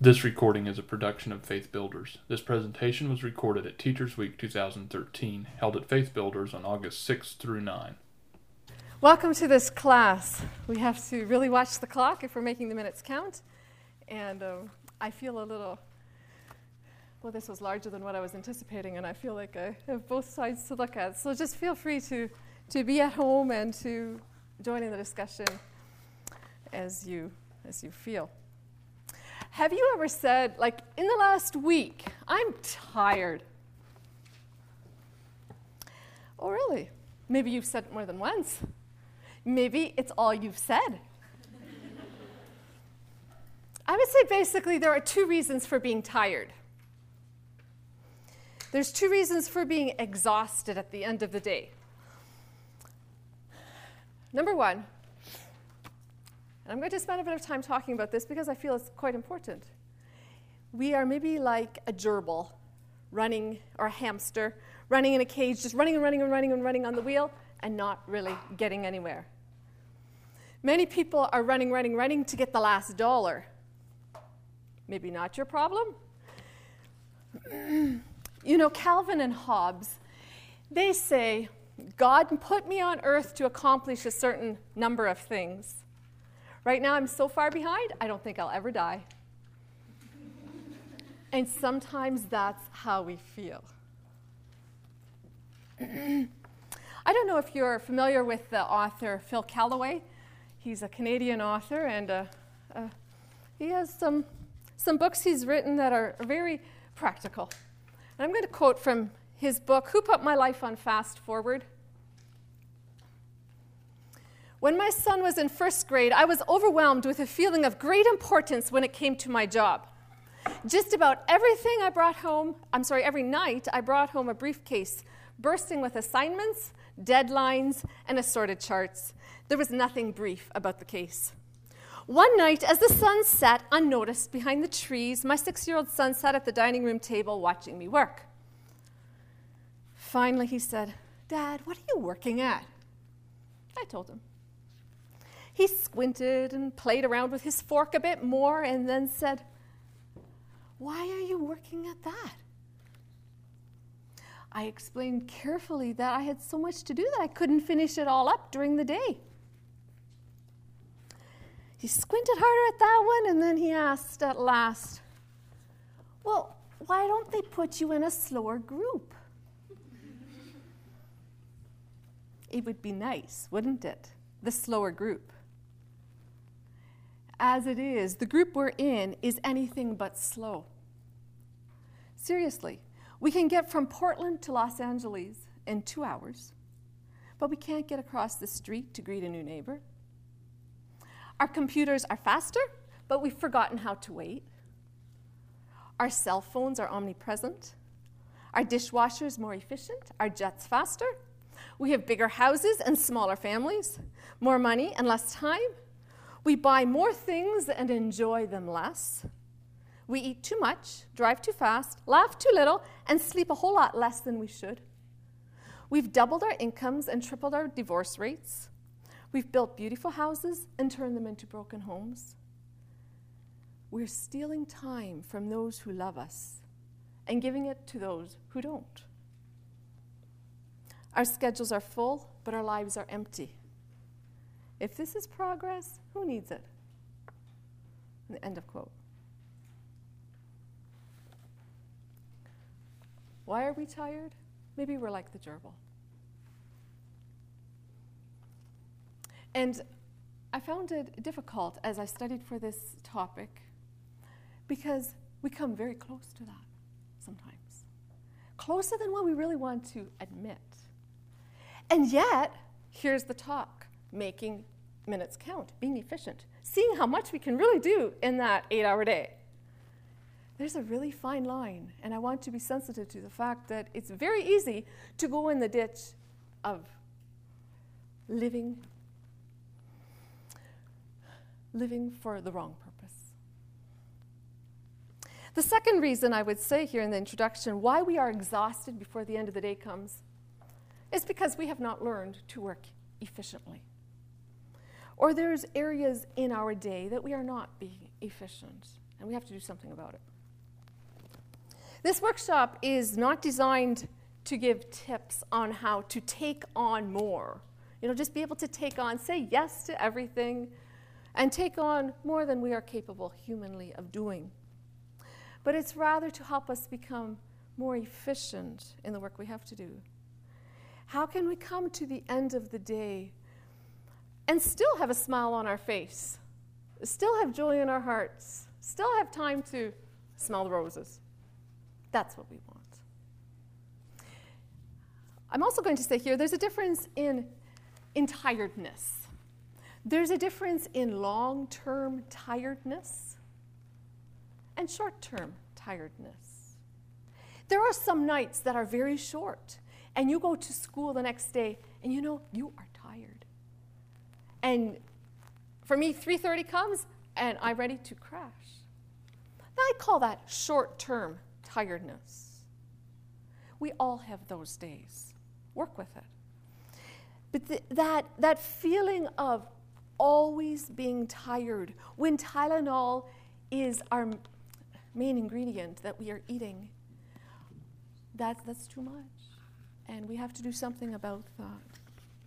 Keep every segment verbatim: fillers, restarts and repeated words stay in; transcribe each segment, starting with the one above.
This recording is a production of Faith Builders. This presentation was recorded at Teachers Week two thousand thirteen, held at Faith Builders on August sixth through ninth. Welcome to this class. We have to really watch the clock if we're making the minutes count. And um, I feel a little, well, this was larger than what I was anticipating, and I feel like I have both sides to look at. So just feel free to, to be at home and to join in the discussion as you, as you feel. Have you ever said, like, in the last week, I'm tired? Oh, really? Maybe you've said it more than once. Maybe it's all you've said. I would say basically there are two reasons for being tired. There's two reasons for being exhausted at the end of the day. Number one, and I'm going to spend a bit of time talking about this because I feel it's quite important. We are maybe like a gerbil running, or a hamster, running in a cage, just running and running and running and running on the wheel and not really getting anywhere. Many people are running, running, running to get the last dollar. Maybe not your problem. You know, Calvin and Hobbes, they say, God put me on earth to accomplish a certain number of things. Right now, I'm so far behind, I don't think I'll ever die. And sometimes that's how we feel. I don't know if you're familiar with the author Phil Callaway. He's a Canadian author, and uh, uh, he has some, some books he's written that are very practical. And I'm going to quote from his book, Who Put My Life on Fast Forward? When my son was in first grade, I was overwhelmed with a feeling of great importance when it came to my job. Just about everything I brought home, I'm sorry, every night I brought home a briefcase bursting with assignments, deadlines, and assorted charts. There was nothing brief about the case. One night, as the sun sat unnoticed behind the trees, my six-year-old son sat at the dining room table watching me work. Finally, he said, "Dad, what are you working at?" I told him. He squinted and played around with his fork a bit more and then said, "Why are you working at that?" I explained carefully that I had so much to do that I couldn't finish it all up during the day. He squinted harder at that one, and then he asked at last, "Well, why don't they put you in a slower group?" It would be nice, wouldn't it? The slower group. As it is, the group we're in is anything but slow. Seriously, we can get from Portland to Los Angeles in two hours, but we can't get across the street to greet a new neighbor. Our computers are faster, but we've forgotten how to wait. Our cell phones are omnipresent. Our dishwasher is more efficient. Our jet's faster. We have bigger houses and smaller families, more money and less time. We buy more things and enjoy them less. We eat too much, drive too fast, laugh too little, and sleep a whole lot less than we should. We've doubled our incomes and tripled our divorce rates. We've built beautiful houses and turned them into broken homes. We're stealing time from those who love us and giving it to those who don't. Our schedules are full, but our lives are empty. If this is progress, who needs it? End of quote. Why are we tired? Maybe we're like the gerbil. And I found it difficult as I studied for this topic because we come very close to that sometimes. Closer than what we really want to admit. And yet, here's the talk, making minutes count, being efficient, seeing how much we can really do in that eight-hour day. There's a really fine line, and I want to be sensitive to the fact that it's very easy to go in the ditch of living, living for the wrong purpose. The second reason I would say here in the introduction why we are exhausted before the end of the day comes is because we have not learned to work efficiently. Or there's areas in our day that we are not being efficient and we have to do something about it. This workshop is not designed to give tips on how to take on more. You know, just be able to take on, say yes to everything, and take on more than we are capable humanly of doing. But it's rather to help us become more efficient in the work we have to do. How can we come to the end of the day and still have a smile on our face, still have joy in our hearts, still have time to smell the roses? That's what we want. I'm also going to say here, there's a difference in, in tiredness. There's a difference in long-term tiredness and short-term tiredness. There are some nights that are very short, and you go to school the next day, and you know, you are tired. And for me, three thirty comes, and I'm ready to crash. I call that short-term tiredness. We all have those days. Work with it. But th- that, that feeling of always being tired, when Tylenol is our main ingredient that we are eating, that, that's too much. And we have to do something about that.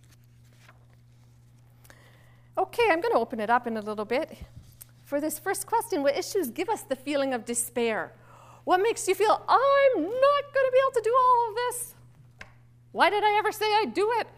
Okay, I'm going to open it up in a little bit. For this first question, what issues give us the feeling of despair? What makes you feel, I'm not going to be able to do all of this? Why did I ever say I'd do it?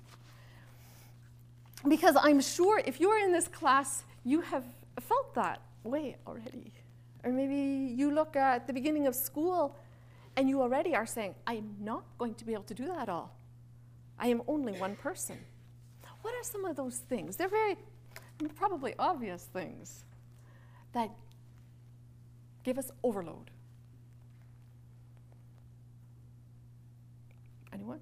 Because I'm sure if you're in this class, you have felt that way already. Or maybe you look at the beginning of school and you already are saying, I'm not going to be able to do that all. I am only one person. What are some of those things? They're very, probably obvious things that give us overload. Anyone?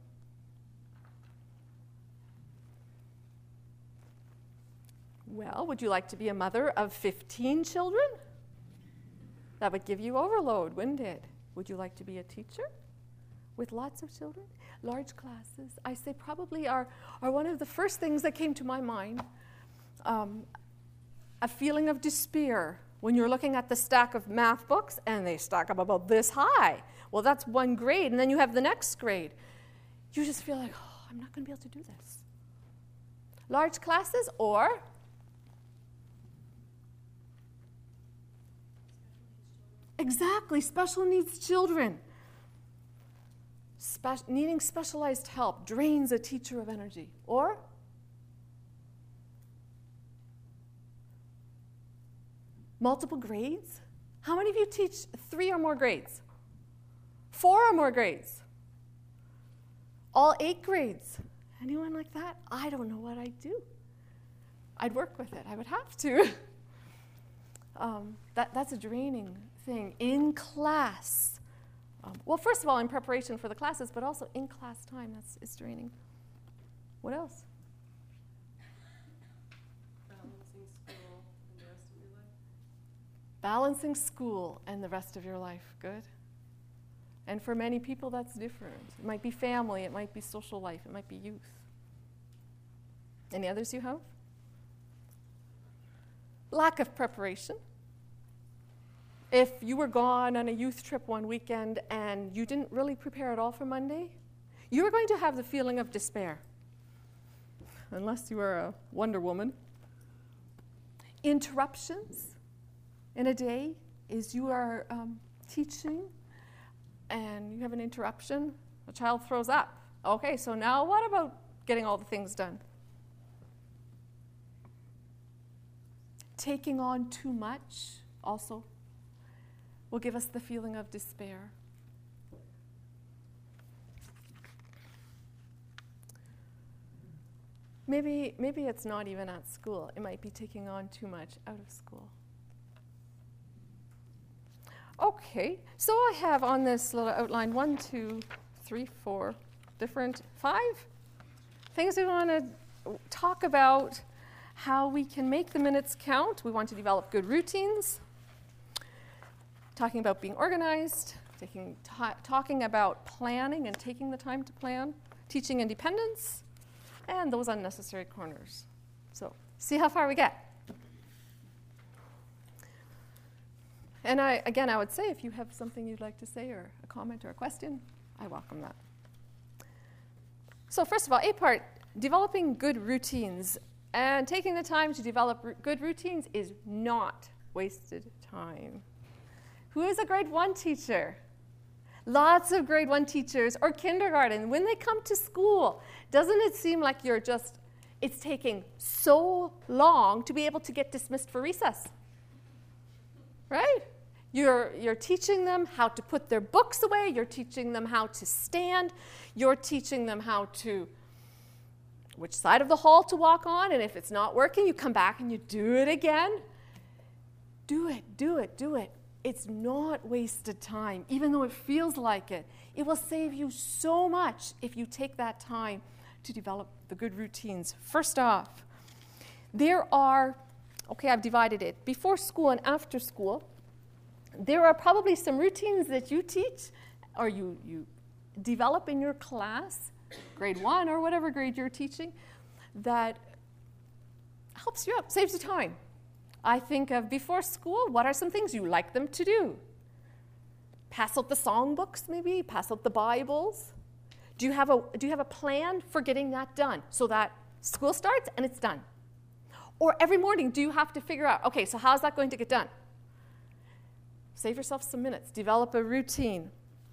Well, would you like to be a mother of fifteen children? That would give you overload, wouldn't it? Would you like to be a teacher with lots of children? Large classes, I say probably are, are one of the first things that came to my mind. Um, a feeling of despair when you're looking at the stack of math books and they stack up about this high. Well, that's one grade, and then you have the next grade. You just feel like, oh, I'm not going to be able to do this. Large classes or exactly, special needs children. Spe- needing specialized help drains a teacher of energy. Or multiple grades. How many of you teach three or more grades? Four or more grades? All eight grades. Anyone like that? I don't know what I'd do. I'd work with it. I would have to. um, that, that's a draining thing in class. Um, well, first of all, in preparation for the classes, but also in class time, that's it's draining. What else? Balancing school and the rest of your life. Balancing school and the rest of your life. Good. And for many people, that's different. It might be family, it might be social life, it might be youth. Any others you have? Lack of preparation. If you were gone on a youth trip one weekend and you didn't really prepare at all for Monday, you are going to have the feeling of despair, unless you are a Wonder Woman. Interruptions in a day is you are um, teaching and you have an interruption, a child throws up. Okay, so now what about getting all the things done? Taking on too much also will give us the feeling of despair. Maybe, maybe it's not even at school. It might be taking on too much out of school. Okay, so I have on this little outline one, two, three, four different, five things we want to talk about. How we can make the minutes count. We want to develop good routines. Talking about being organized, taking, ta- talking about planning and taking the time to plan, teaching independence, and those unnecessary corners. So, see how far we get. And I, again, I would say if you have something you'd like to say or a comment or a question, I welcome that. So first of all, A part, developing good routines. And taking the time to develop r- good routines is not wasted time. Who is a grade one teacher? Lots of grade one teachers or kindergarten. When they come to school, doesn't it seem like you're just, it's taking so long to be able to get dismissed for recess? Right? You're, you're teaching them how to put their books away. You're teaching them how to stand. You're teaching them how to, which side of the hall to walk on. And if it's not working, you come back and you do it again. Do it, do it, do it. It's not wasted time, even though it feels like it. It will save you so much if you take that time to develop the good routines. First off, there are, okay, I've divided it, before school and after school. There are probably some routines that you teach or you, you develop in your class, grade one or whatever grade you're teaching, that helps you out, saves you time. I think of before school, what are some things you like them to do? Pass out the songbooks maybe, pass out the Bibles. Do you have a, do you have a plan for getting that done so that school starts and it's done? Or every morning, do you have to figure out, okay, so how's that going to get done? Save yourself some minutes. Develop a routine.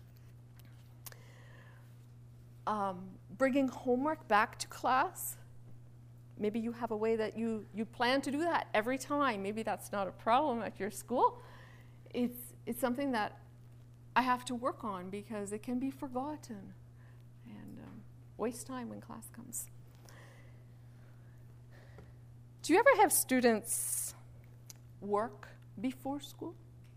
Um, bringing homework back to class. Maybe you have a way that you, you plan to do that every time. Maybe that's not a problem at your school. It's, it's something that I have to work on because it can be forgotten and um, waste time when class comes. Do you ever have students work before school?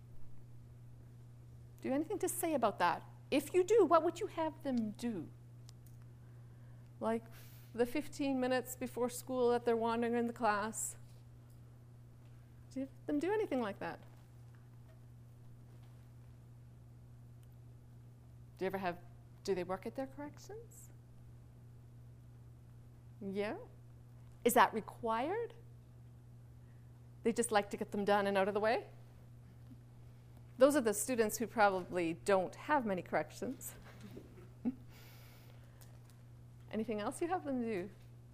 Do you have anything to say about that? If you do, what would you have them do? Like the fifteen minutes before school that they're wandering in the class. Do you have them do anything like that? Do you ever have, do they work at their corrections? Yeah? Is that required? They just like to get them done and out of the way? Those are the students who probably don't have many corrections. Anything else you have them do?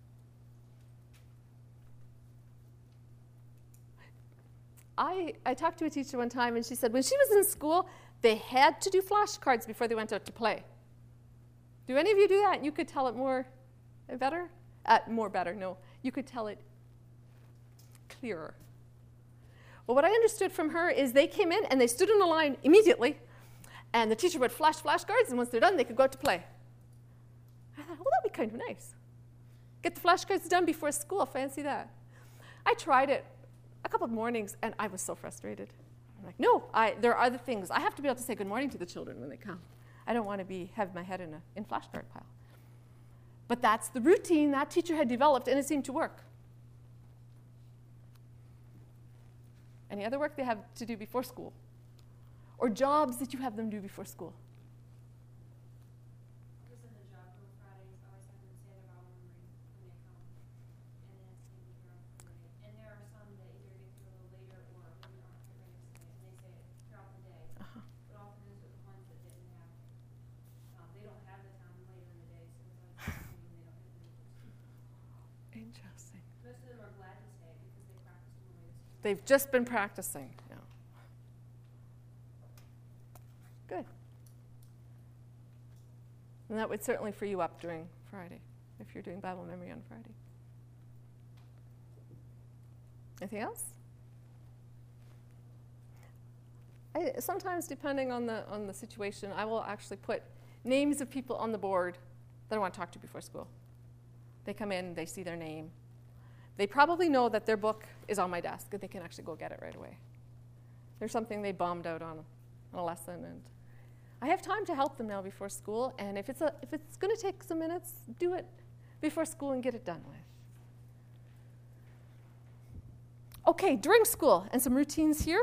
I, I talked to a teacher one time and she said when she was in school, they had to do flashcards before they went out to play. Do any of you do that? You could tell it more better? Uh, more better, no. You could tell it clearer. Well, what I understood from her is they came in and they stood in a line immediately, and the teacher would flash flashcards, and once they're done, they could go out to play. I thought, well, that'd be kind of nice. Get the flashcards done before school, fancy that. I tried it a couple of mornings, and I was so frustrated. I'm like, no, I, there are other things. I have to be able to say good morning to the children when they come. I don't want to be have my head in a in flashcard pile. But that's the routine that teacher had developed, and it seemed to work. Any other work they have to do before school? Or jobs that you have them do before school? Just in the job on Fridays, I always have them say their Bible memory when they come. And then it's taken care of for the day. And there are some that either get to a little later or when you aren't ready to say it. And they say it throughout the day. Uh-huh. But often those are the ones that didn't have, um, they don't have the time later in the day, so it's like assuming they don't have the day. Interesting. Most of them are glad to say it because they practice on the way to school. They've just been practicing. Yeah. Good. And that would certainly free you up during Friday, if you're doing Bible memory on Friday. Anything else? I, sometimes, depending on the on the situation, I will actually put names of people on the board that I want to talk to before school. They come in, they see their name. They probably know that their book is on my desk, and they can actually go get it right away. There's something they bombed out on, on a lesson, and I have time to help them now before school, and if it's, a, if it's going to take some minutes, do it before school and get it done with. Okay, during school, and some routines here.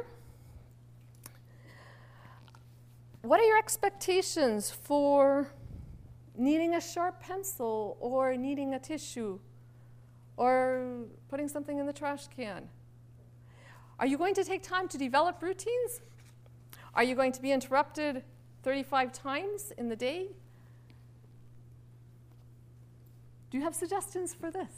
What are your expectations for needing a sharp pencil or needing a tissue or putting something in the trash can? Are you going to take time to develop routines? Are you going to be interrupted thirty-five times in the day? Do you have suggestions for this?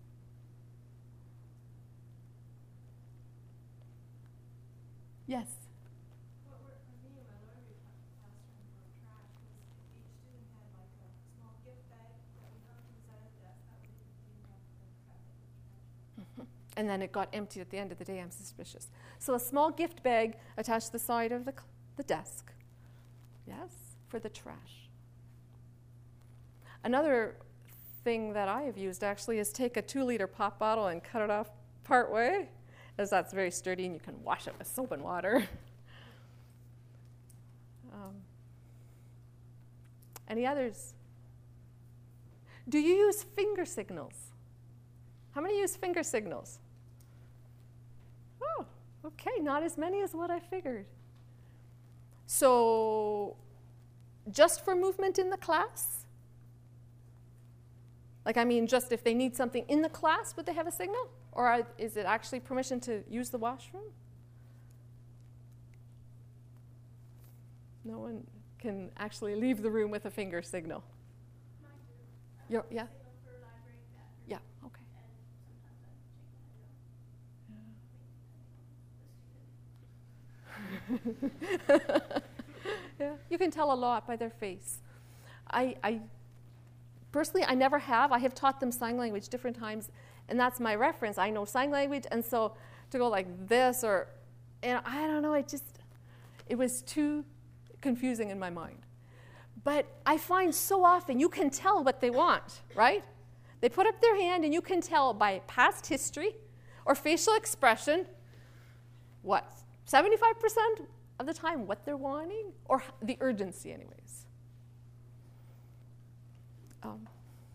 Yes. What worked for me in my laundry classroom for trash was each student had like a small gift bag that we hung inside the desk that we didn't have to trash it. Mm-hmm. And then it got emptied at the end of the day. I'm suspicious. So a small gift bag attached to the side of the, the desk. Yes, for the trash. Another thing that I have used actually is take a two-liter pop bottle and cut it off part way, as that's very sturdy and you can wash it with soap and water. um, any others? Do you use finger signals? How many use finger signals? Oh, okay, not as many as what I figured. So, just for movement in the class? Like, I mean, just if they need something in the class, would they have a signal? Or are, is it actually permission to use the washroom? No one can actually leave the room with a finger signal. Mine do. I You're, have a yeah? signal for library bathroom, Yeah, okay. and sometimes I check my email. Yeah, you can tell a lot by their face. I, I personally, I never have. I have taught them sign language different times, and that's my reference. I know sign language, and so to go like this or, and I don't know, it just, it was too confusing in my mind. But I find so often you can tell what they want, right? They put up their hand, and you can tell by past history or facial expression, what, seventy-five percent of the time what they're wanting, or the urgency anyways. Um,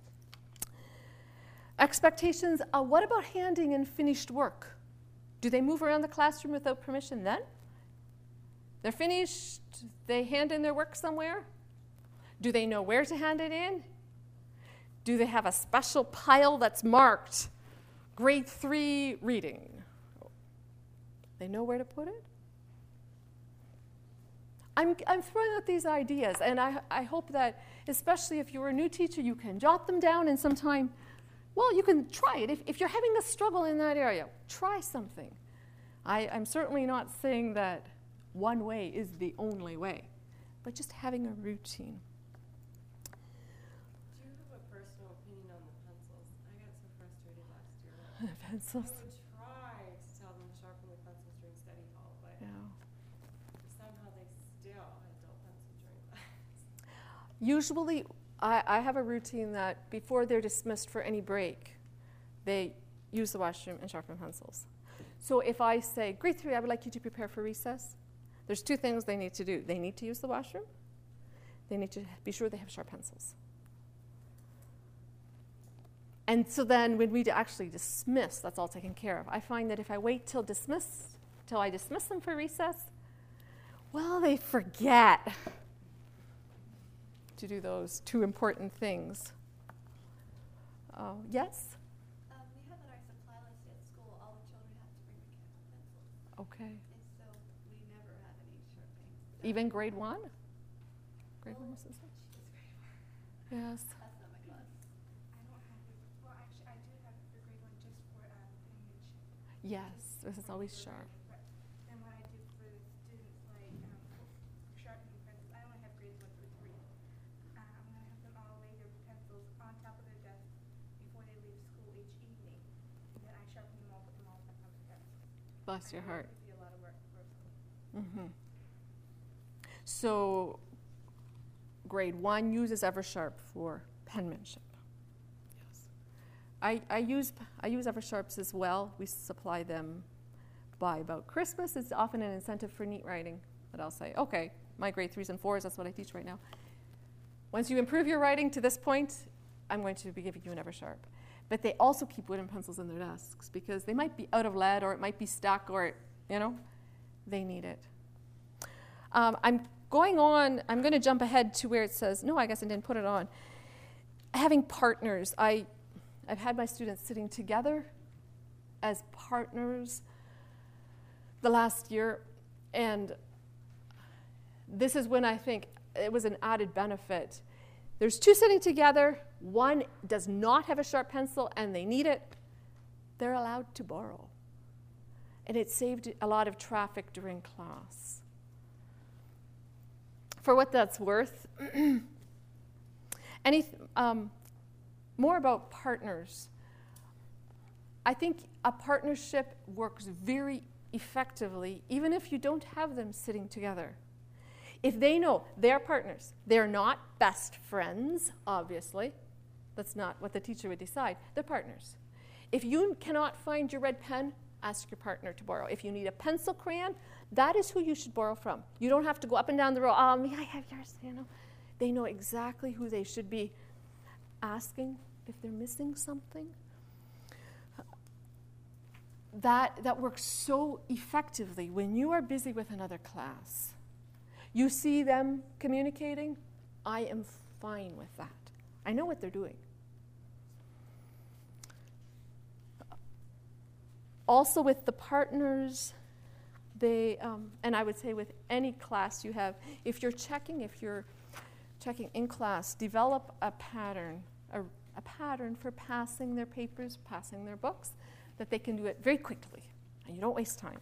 expectations, uh, what about handing in finished work? Do they move around the classroom without permission then? They're finished, they hand in their work somewhere? Do they know where to hand it in? Do they have a special pile that's marked grade three reading? They know where to put it? I'm, I'm throwing out these ideas, and I, I hope that, especially if you're a new teacher, you can jot them down and sometime, well, you can try it. If, if you're having a struggle in that area, try something. I, I'm certainly not saying that one way is the only way, but just having a routine. Do you have a personal opinion on the pencils? I got so frustrated last year. Pencils. I would try to tell them to sharpen the pencils during study hall, but Yeah. somehow they still had dull pencil during class. Usually, I, I have a routine that before they're dismissed for any break, they use the washroom and sharpen pencils. So if I say, grade three, I would like you to prepare for recess, there's two things they need to do. They need to use the washroom. They need to be sure they have sharp pencils. And so then when we actually dismiss, that's all taken care of. I find that if I wait till dismiss, till I dismiss them for recess, well, they forget to do those two important things. Uh, yes? Um, we have on our supply list at school, all the children have to bring mechanical pencils. Okay. And so we never have any sharpening. Even grade one? Grade one, Missus She's grade one. Yes. That's not my class. I don't have it. Well, actually, I do have it for grade one just for um, penmanship. Yes, this is always sharp. But then what I do for the students, like um, sharpening pencils, I only have grades one through three. Uh, I'm going to have them all lay their pencils on top of their desk before they leave school each evening. And then I sharpen them all, put them all back on their desk. Bless your heart. It could be a lot of work for school. Mm-hmm. So, grade one uses Eversharp for penmanship. Yes. I, I use I use Eversharps as well. We supply them by about Christmas. It's often an incentive for neat writing that I'll say, okay, my grade threes and fours, that's what I teach right now. Once you improve your writing to this point, I'm going to be giving you an Eversharp. But they also keep wooden pencils in their desks because they might be out of lead or it might be stuck or, you know, they need it. Um, I'm going on, I'm going to jump ahead to where it says, no, I guess I didn't put it on. Having partners. I, I've had my students sitting together as partners the last year, and this is when I think it was an added benefit. There's two sitting together, one does not have a sharp pencil and they need it, they're allowed to borrow. And it saved a lot of traffic during class. For what that's worth, any um, more about partners. I think a partnership works very effectively, even if you don't have them sitting together. If they know they're partners, they're not best friends, obviously. That's not what the teacher would decide. They're partners. If you cannot find your red pen, ask your partner to borrow. If you need a pencil crayon, that is who you should borrow from. You don't have to go up and down the row, oh, may I have yours? You know, they know exactly who they should be asking if they're missing something. That, that works so effectively when you are busy with another class. You see them communicating, I am fine with that. I know what they're doing. Also with the partners, they, um, and I would say with any class you have, if you're checking, if you're checking in class, develop a pattern, a, a pattern for passing their papers, passing their books, that they can do it very quickly, and you don't waste time.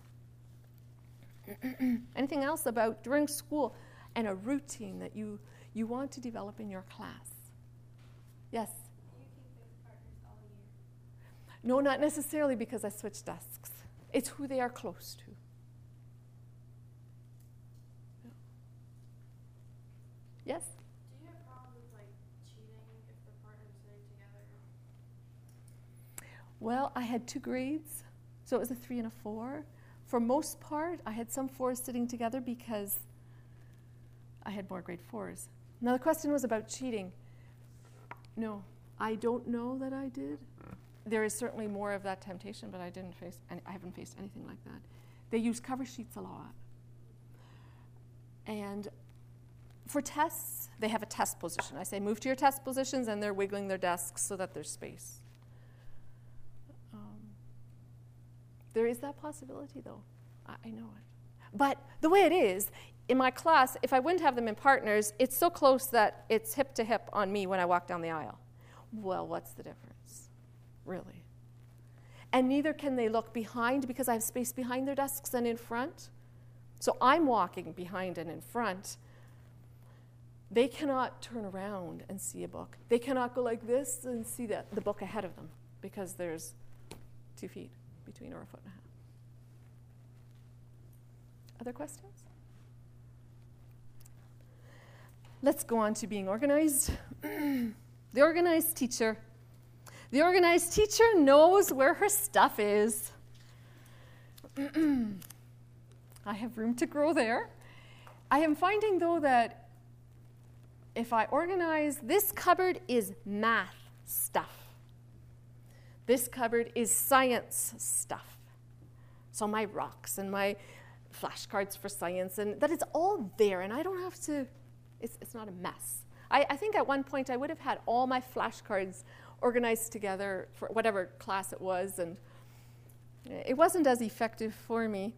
Anything else about during school and a routine that you, you want to develop in your class? Yes? Do you keep those partners all year? No, not necessarily, because I switch desks. It's who they are close to. Yes? Do you have problems with like cheating if the partner's sitting together? Well, I had two grades, so it was a three and a four. For most part, I had some fours sitting together because I had more grade fours. Now the question was about cheating. No, I don't know that I did. There is certainly more of that temptation, but I didn't face, and I haven't faced anything like that. They use cover sheets a lot. And for tests, they have a test position. I say, move to your test positions, and they're wiggling their desks so that there's space. Um, there is that possibility, though. I, I know it. But the way it is, in my class, if I wouldn't have them in partners, it's so close that it's hip to hip on me when I walk down the aisle. Well, what's the difference, really? And neither can they look behind because I have space behind their desks and in front. So I'm walking behind and in front. They cannot turn around and see a book. They cannot go like this and see the, the book ahead of them because there's two feet between, or a foot and a half. Other questions? Let's go on to being organized. The organized teacher. The organized teacher knows where her stuff is. I have room to grow there. I am finding, though, that if I organize, this cupboard is math stuff. This cupboard is science stuff. So my rocks and my flashcards for science, and that it's all there, and I don't have to, it's, it's not a mess. I, I think at one point I would have had all my flashcards organized together for whatever class it was, and it wasn't as effective for me.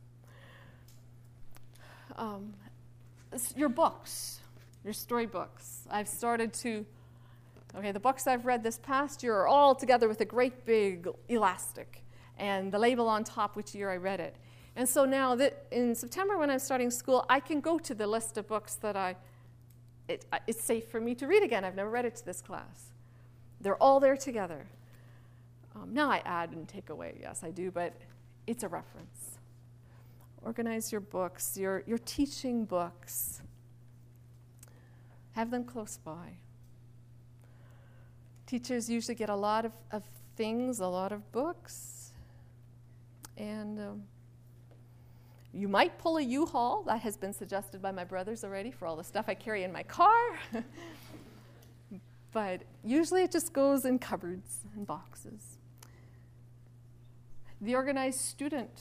Um, your books, your storybooks. I've started to, okay, the books I've read this past year are all together with a great big elastic and the label on top which year I read it. And so now that in September when I'm starting school, I can go to the list of books that I, it, it's safe for me to read again. I've never read it to this class. They're all there together. Um, now I add and take away, yes I do, but it's a reference. Organize your books, your, your teaching books. Have them close by. Teachers usually get a lot of, of things, a lot of books, and um, you might pull a U-Haul. That has been suggested by my brothers already for all the stuff I carry in my car. But usually it just goes in cupboards and boxes. The organized student.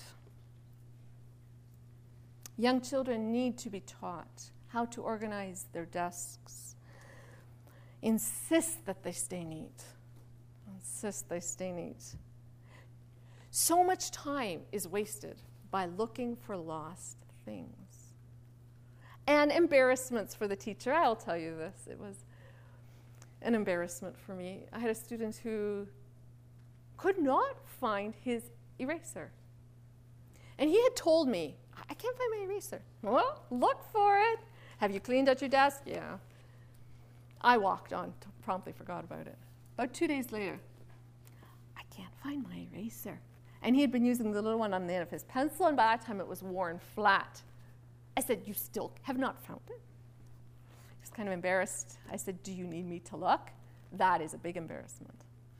Young children need to be taught how to organize their desks. Insist that they stay neat. Insist they stay neat. So much time is wasted by looking for lost things. And embarrassments for the teacher. I'll tell you this. It was an embarrassment for me. I had a student who could not find his eraser. And he had told me, I can't find my eraser. Well, look for it. Have you cleaned out your desk? Yeah. I walked on, t- promptly forgot about it. About two days later, I can't find my eraser. And he had been using the little one on the end of his pencil, and by that time it was worn flat. I said, you still have not found it? He was kind of embarrassed. I said, do you need me to look? That is a big embarrassment.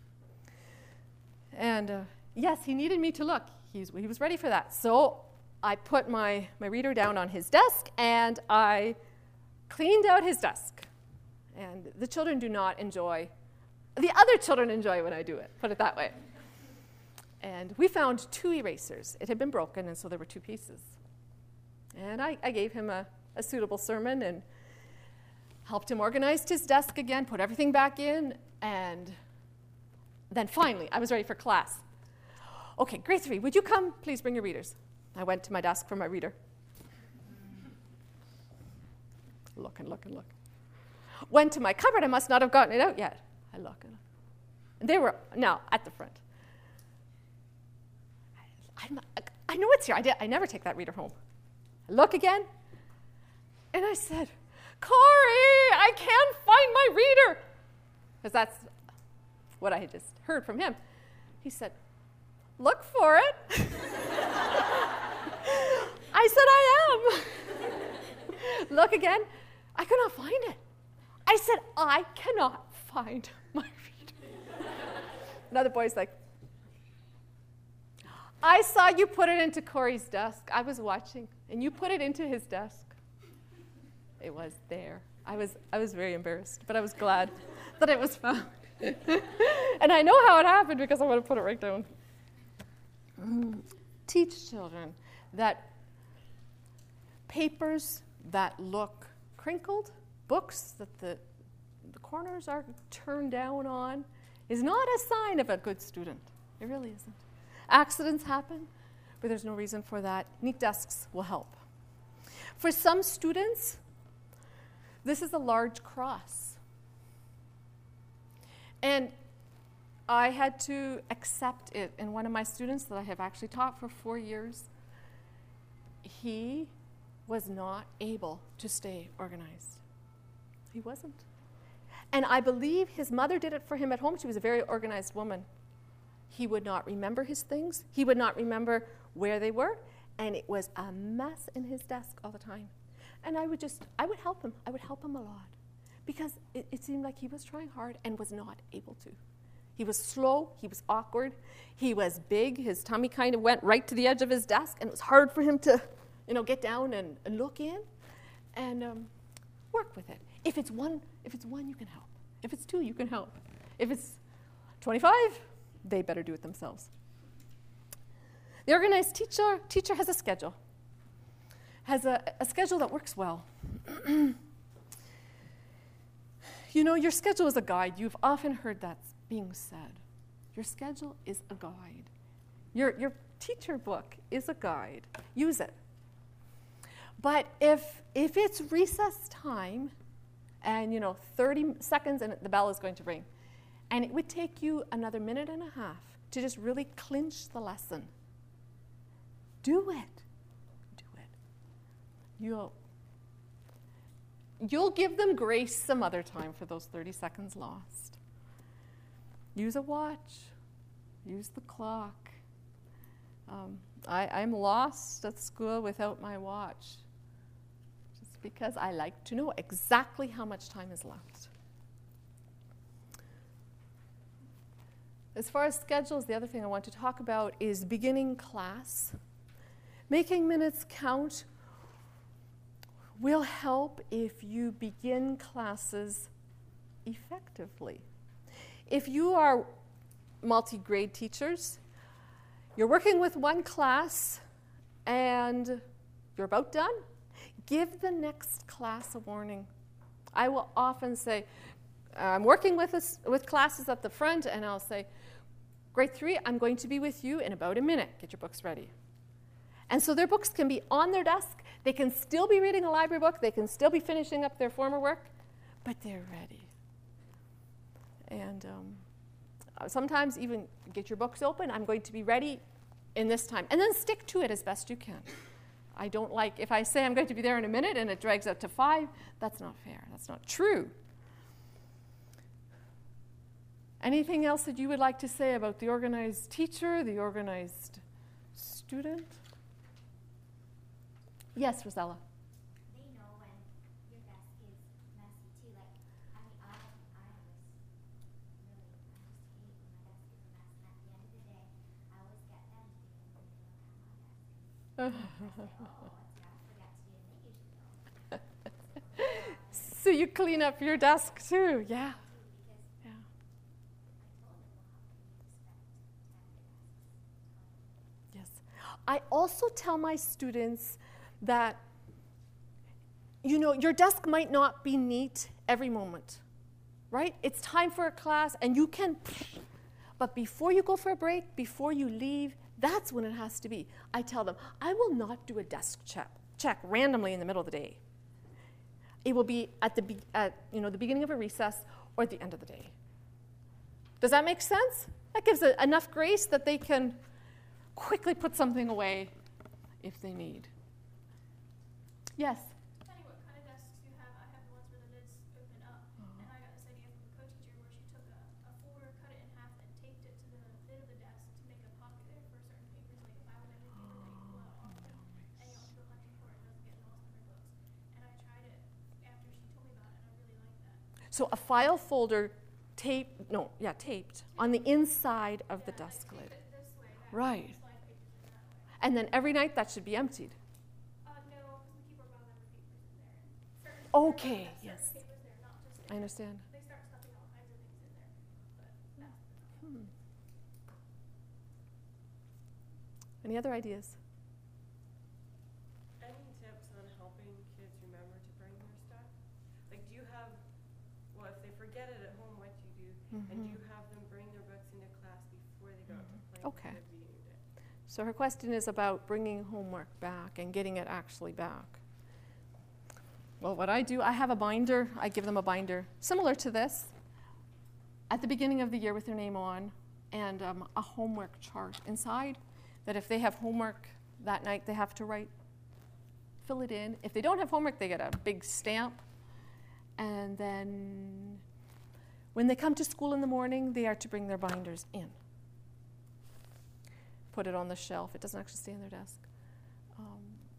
And uh, yes, he needed me to look. He's, he was ready for that. So I put my, my reader down on his desk, and I cleaned out his desk. And the children do not enjoy, the other children enjoy when I do it, put it that way. And we found two erasers. It had been broken, and so there were two pieces. And I, I gave him a, a suitable sermon and helped him organize his desk again, put everything back in, and then finally, I was ready for class. Okay, grade three, would you come? Please bring your readers. I went to my desk for my reader. Look and look and look. Went to my cupboard. I must not have gotten it out yet. I look and look. And they were now at the front. I, I know it's here. I, did, I never take that reader home. I look again, and I said, Corey, I can't find my reader. Because that's what I had just heard from him. He said, look for it. I said, I am. Look again. I could not find it. I said, I cannot find my reader. Another boy's like, I saw you put it into Corey's desk. I was watching, and you put it into his desk. It was there. I was, I was very embarrassed, but I was glad that it was found. And I know how it happened because I want to put it right down. Mm. Teach children that papers that look crinkled, books that the, the corners are turned down on, is not a sign of a good student. It really isn't. Accidents happen, but there's no reason for that. Neat desks will help. For some students, this is a large cross. And I had to accept it. And one of my students that I have actually taught for four years, he was not able to stay organized. He wasn't. And I believe his mother did it for him at home. She was a very organized woman. He would not remember his things. He would not remember where they were. And it was a mess in his desk all the time. And I would just, I would help him. I would help him a lot. Because it, it seemed like he was trying hard and was not able to. He was slow. He was awkward. He was big. His tummy kind of went right to the edge of his desk. And it was hard for him to, you know, get down and, and look in. And um, work with it. If it's one, if it's one, you can help. If it's two, you can help. If it's twenty-five, they better do it themselves. The organized teacher, teacher has a schedule, has a, a schedule that works well. You know, your schedule is a guide. You've often heard that being said. Your schedule is a guide. Your, your teacher book is a guide. Use it. But if, if it's recess time, and, you know, thirty seconds and the bell is going to ring, and it would take you another minute and a half to just really clinch the lesson. Do it. Do it. You'll, you'll give them grace some other time for those thirty seconds lost. Use a watch. Use the clock. Um, I, I'm lost at school without my watch, just because I like to know exactly how much time is left. As far as schedules, the other thing I want to talk about is beginning class. Making minutes count will help if you begin classes effectively. If you are multi-grade teachers, you're working with one class and you're about done, give the next class a warning. I will often say, I'm working with, us, with classes at the front, and I'll say, grade three, I'm going to be with you in about a minute. Get your books ready. And so their books can be on their desk. They can still be reading a library book, they can still be finishing up their former work, but they're ready. And um, sometimes even get your books open. I'm going to be ready in this time. And then stick to it as best you can. I don't like, if I say I'm going to be there in a minute and it drags out to five, that's not fair. That's not true. Anything else that you would like to say about the organized teacher, the organized student? Yes, Rosella. They know when your desk is messy too. Like, I mean, I, I always really, I just hate when my desk is a mess. And at the end of the day, I always get them to do it when they don't have my desk. I say, oh, it's I forget to do, and they usually don't. So you clean up your desk too, yeah. Because Yeah. I told them, well, how can you expect to have your desks? Yes. I also tell my students that, you know, your desk might not be neat every moment, right? It's time for a class and you can, but before you go for a break, before you leave, that's when it has to be. I tell them, I will not do a desk check, check randomly in the middle of the day. It will be at the, be- at, you know, the beginning of a recess or at the end of the day. Does that make sense? That gives a, enough grace that they can quickly put something away if they need. Yes? Depending what kind of desks you have, I have the ones where the lids open up. And I got this idea from a co-teacher where she took a, a folder, cut it in half, and taped it to the lid of the desk to make a pocket there for certain papers, like if I would ever paper that you pull out often, and you want to put much important, it doesn't get lost in your books. And I tried it after she told me about it, and I really liked that. So a file folder taped, no, yeah, taped on the inside of the Yeah, desk like, lid. tape it this way, that Right. way, slide papers in that way. And then every night that should be emptied. Uh, no, because we keep our brother papers in there. And certain, Okay, certain yes. papers there, not just I understand. they start stuffing all kinds of things in there. But that's Hmm. Any other ideas? Any tips on helping kids remember to bring their stuff? Like, do you have, well, if they forget it at home, what do you do? And do you have them bring their books into class before they go out to play? Okay. before reading it? So her question is about bringing homework back and getting it actually back. Well, what I do, I have a binder. I give them a binder similar to this at the beginning of the year with their name on and um, a homework chart inside that if they have homework that night, they have to write, fill it in. If they don't have homework, they get a big stamp. And then when they come to school in the morning, they are to bring their binders in. Put it on the shelf. It doesn't actually stay on their desk. Um,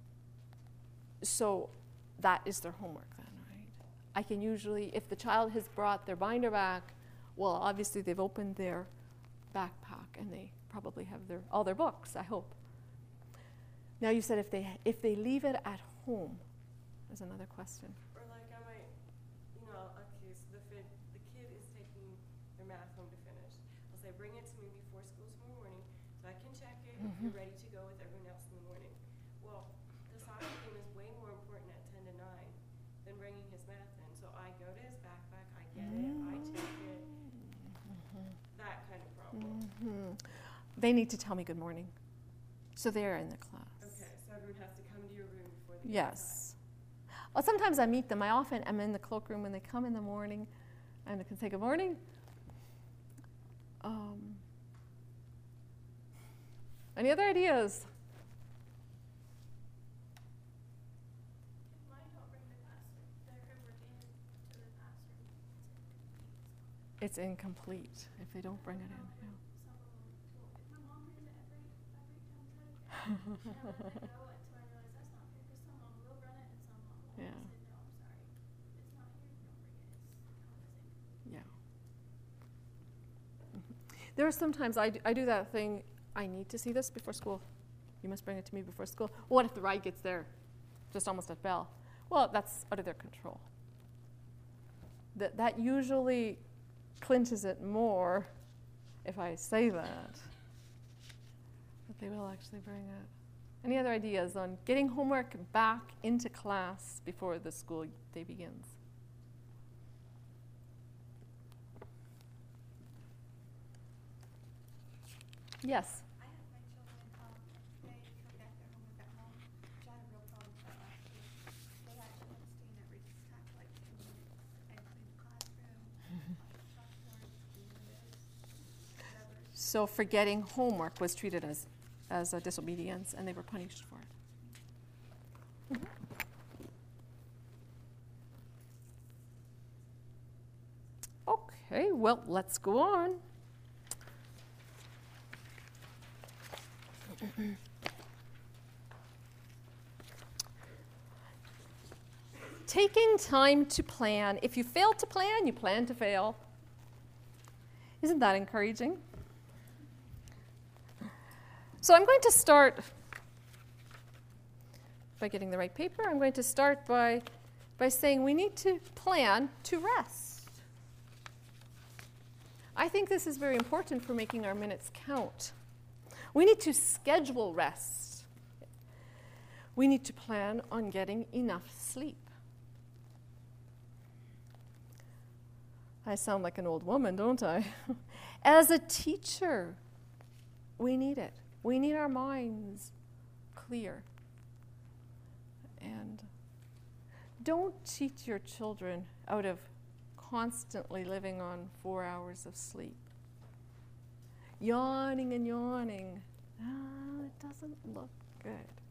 so that is their homework then, right? I can usually, if the child has brought their binder back, well, obviously they've opened their backpack and they probably have their all their books, I hope. Now you said if they if they leave it at home, is another question. Or like I might, you know, okay, so the, fit, the kid is taking their math home to finish. I'll say, bring it to me before school tomorrow morning so I can check it if you're ready to go with everyone else in the morning. Well, the soccer game is way more important at ten to nine than bringing his math in. So I go to his backpack, I get it, I check it, that kind of problem. Hmm. They need to tell me good morning. So they're in the class. Okay, so everyone has to come to your room before they go Yes. Well, sometimes I meet them. I often am in the cloakroom when they come in the morning and I can say good morning. Um, any other ideas? If mine don't bring the class, their homework in to the classroom, it's incomplete. It's incomplete if they don't bring it in. Yeah. Some of them told me, my mom brings it every, every time time. And I let that go until I realized that's not fair, because some mom will run it and some mom won't. Yeah. I said, no, I'm sorry. It's not here, you don't bring it. It's, no, it's incomplete. Yeah. Mhm. There are sometimes I do, I do that thing, I need to see this before school. You must bring it to me before school. What if the ride gets there just almost at bell? Well, that's out of their control. That, that usually clinches it more if I say that, that they will actually bring it. Any other ideas on getting homework back into class before the school day begins? Yes. I have my children, um, they forget their homework at home, which I have real problems with that. So forgetting homework was treated as, as a disobedience, and they were punished for it. Mm-hmm. Okay, well, let's go on. Taking time to plan. If you fail to plan, you plan to fail. Isn't that encouraging? So I'm going to start by getting the right paper. I'm going to start by, by saying we need to plan to rest. I think this is very important for making our minutes count. We need to schedule rest. We need to plan on getting enough sleep. I sound like an old woman, don't I? As a teacher, we need it. We need our minds clear. And don't cheat your children out of constantly living on four hours of sleep. Yawning and yawning. Ah, it doesn't look good.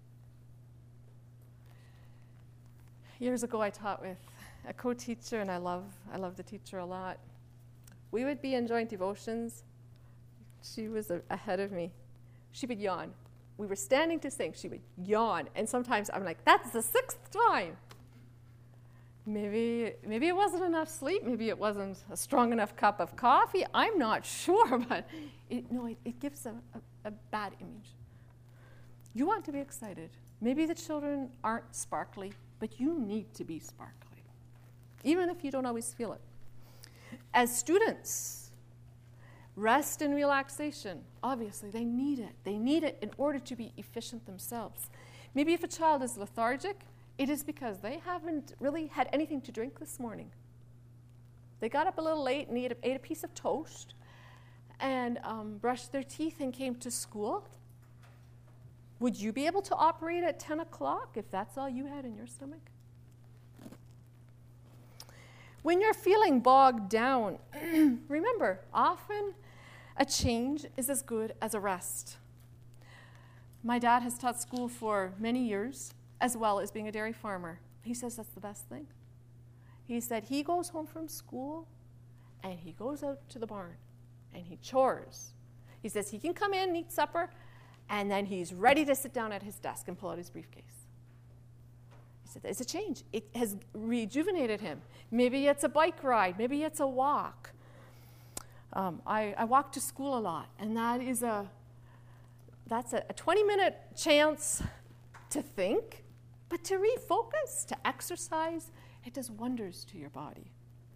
Years ago, I taught with a co-teacher, and I love, I love the teacher a lot. We would be in joint devotions. She was a, ahead of me. She would yawn. We were standing to sing. She would yawn, and sometimes I'm like, that's the sixth time. Maybe, maybe it wasn't enough sleep. Maybe it wasn't a strong enough cup of coffee. I'm not sure, but it, no, it, it gives a, a, a bad image. You want to be excited. Maybe the children aren't sparkly, but you need to be sparkly, even if you don't always feel it. As students, rest and relaxation, obviously, they need it. They need it in order to be efficient themselves. Maybe if a child is lethargic, it is because they haven't really had anything to drink this morning. They got up a little late and ate a, ate a piece of toast and um, brushed their teeth and came to school. Would you be able to operate at ten o'clock if that's all you had in your stomach? When you're feeling bogged down, remember, often a change is as good as a rest. My dad has taught school for many years, as well as being a dairy farmer. He says that's the best thing. He said he goes home from school and he goes out to the barn and he chores. He says he can come in and eat supper and then he's ready to sit down at his desk and pull out his briefcase. He said it's a change. It has rejuvenated him. Maybe it's a bike ride. Maybe it's a walk. Um, I, I walk to school a lot, and that is a that's a twenty-minute chance to think, but to refocus, to exercise, it does wonders to your body.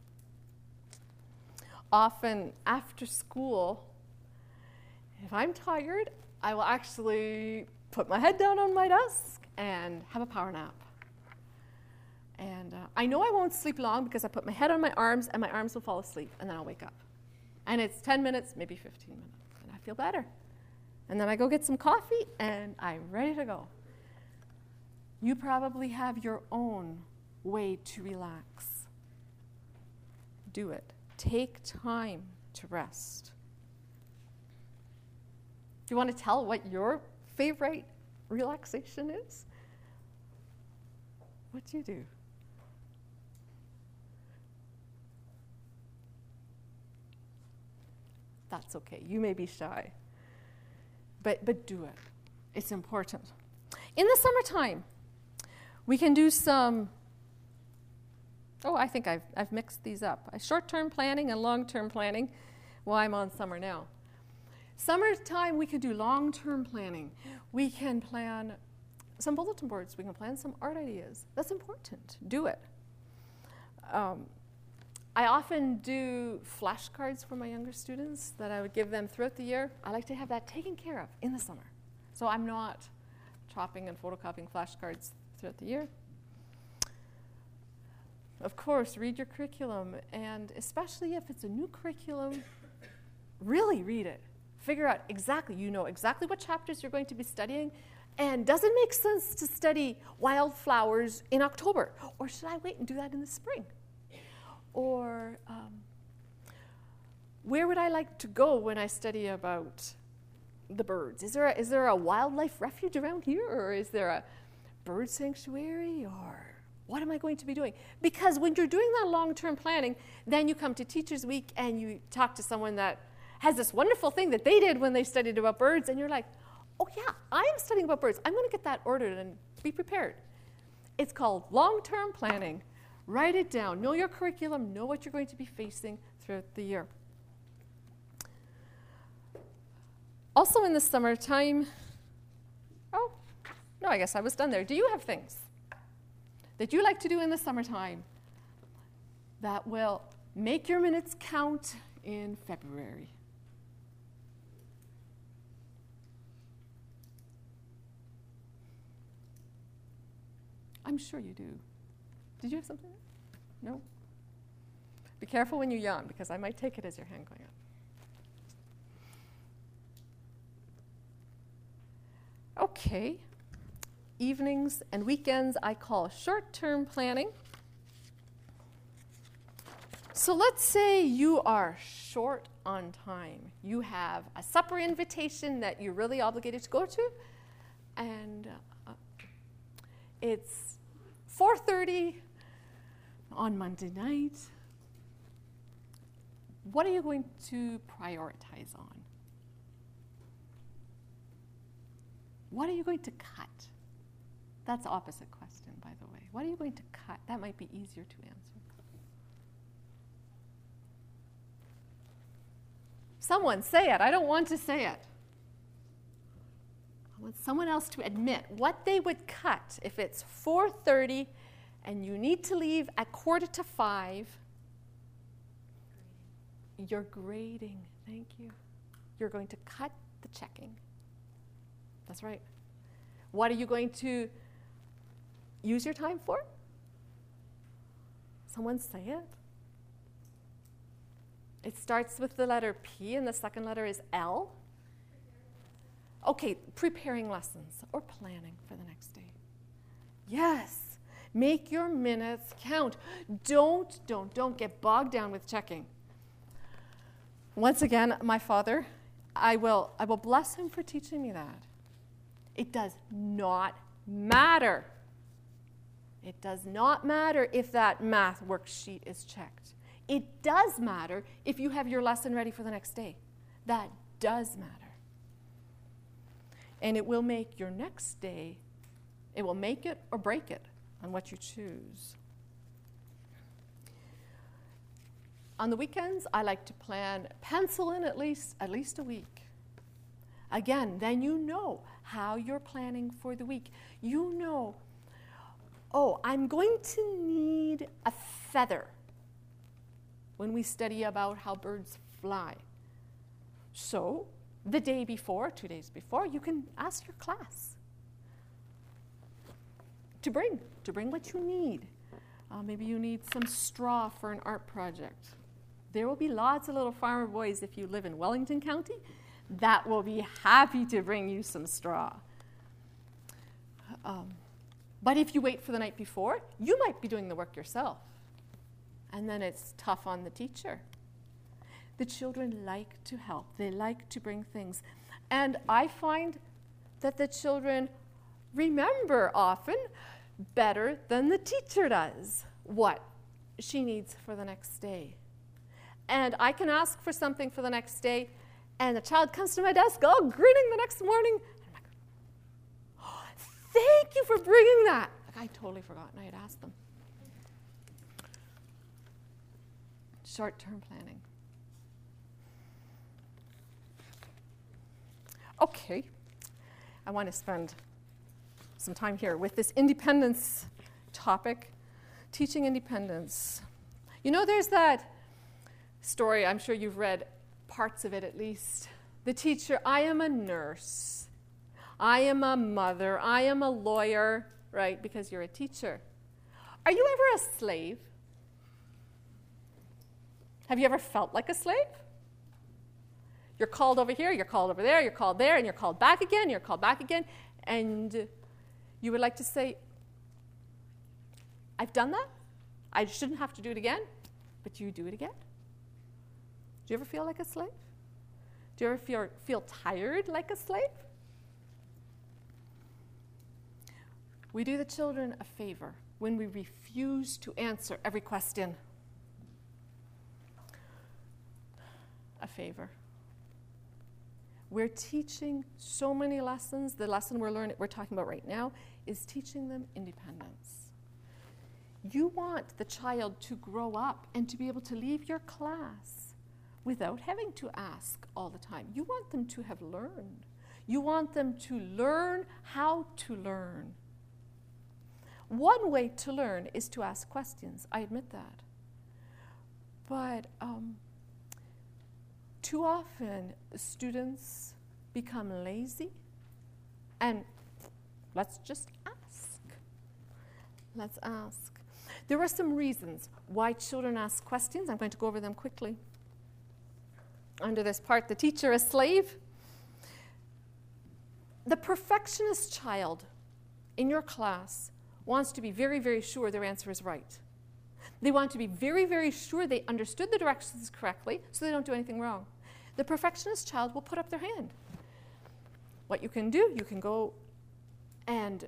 Often after school, if I'm tired, I will actually put my head down on my desk and have a power nap. And uh, I know I won't sleep long because I put my head on my arms and my arms will fall asleep and then I'll wake up. And it's ten minutes, maybe fifteen minutes, and I feel better. And then I go get some coffee and I'm ready to go. You probably have your own way to relax. Do it. Take time to rest. Do you want to tell what your favorite relaxation is? What do you do? That's okay. You may be shy. But, but do it. It's important. In the summertime, we can do some, oh, I think I've, I've mixed these up. Short-term planning and long-term planning. Well, I'm on summer now. Summertime, we can do long-term planning. We can plan some bulletin boards. We can plan some art ideas. That's important. Do it. Um, I often do flashcards for my younger students that I would give them throughout the year. I like to have that taken care of in the summer. So I'm not chopping and photocopying flashcards throughout the year. Of course, read your curriculum, and especially if it's a new curriculum, really read it. Figure out exactly, you know exactly what chapters you're going to be studying, and does it make sense to study wildflowers in October? Or should I wait and do that in the spring? Or um, Where would I like to go when I study about the birds? Is there a, is there a wildlife refuge around here, or is there a bird sanctuary, or what am I going to be doing? Because when you're doing that long-term planning, then you come to Teachers Week and you talk to someone that has this wonderful thing that they did when they studied about birds, and you're like, oh yeah, I am studying about birds. I'm going to get that ordered and be prepared. It's called long-term planning. Write it down. Know your curriculum. Know what you're going to be facing throughout the year. Also in the summertime, oh, no, I guess I was done there. Do you have things that you like to do in the summertime that will make your minutes count in February? I'm sure you do. Did you have something? No? Be careful when you yawn, because I might take it as your hand going up. Okay. Evenings and weekends I call short-term planning. So let's say you are short on time. You have a supper invitation that you're really obligated to go to, and uh, it's four thirty on Monday night. What are you going to prioritize on? What are you going to cut? That's the opposite question, by the way. What are you going to cut? That might be easier to answer. Someone say it. I don't want to say it. I want someone else to admit what they would cut if it's four thirty and you need to leave at quarter to five. You're grading. Thank you. You're going to cut the checking. That's right. What are you going to use your time for? Someone say it. It starts with the letter P and the second letter is L. Okay, preparing lessons or planning for the next day. Yes, make your minutes count. Don't, don't, don't get bogged down with checking. Once again, my father, I will, I will bless him for teaching me that. It does not matter. It does not matter if that math worksheet is checked. It does matter if you have your lesson ready for the next day. That does matter. And it will make your next day, it will make it or break it on what you choose. On the weekends, I like to plan, pencil in at least, at least a week. Again, then you know how you're planning for the week. You know, oh, I'm going to need a feather when we study about how birds fly. So, the day before, two days before, you can ask your class to bring, to bring what you need. Uh, maybe you need some straw for an art project. There will be lots of little farmer boys if you live in Wellington County that will be happy to bring you some straw. Um, but if you wait for the night before, you might be doing the work yourself. And then it's tough on the teacher. The children like to help. They like to bring things. And I find that the children remember often better than the teacher does what she needs for the next day. And I can ask for something for the next day, and the child comes to my desk all grinning the next morning. And I'm like, oh, thank you for bringing that. Like, I totally forgot, and I had asked them. Short-term planning. Okay, I want to spend some time here with this independence topic, teaching independence. You know, there's that story, I'm sure you've read parts of it at least. The teacher, I am a nurse, I am a mother, I am a lawyer, right, because you're a teacher. Are you ever a slave? Have you ever felt like a slave? You're called over here, you're called over there, you're called there, and you're called back again, you're called back again, and you would like to say, I've done that. I shouldn't have to do it again, but you do it again. Do you ever feel like a slave? Do you ever feel, feel tired like a slave? We do the children a favor when we refuse to answer every question. A favor. We're teaching so many lessons. The lesson we're learning, we're talking about right now is teaching them independence. You want the child to grow up and to be able to leave your class without having to ask all the time. You want them to have learned. You want them to learn how to learn. One way to learn is to ask questions. I admit that. But um, too often, students become lazy and let's just ask. Let's ask. There are some reasons why children ask questions. I'm going to go over them quickly. Under this part, the teacher a slave. The perfectionist child in your class wants to be very, very sure their answer is right. They want to be very, very sure they understood the directions correctly so they don't do anything wrong. The perfectionist child will put up their hand. What you can do, you can go and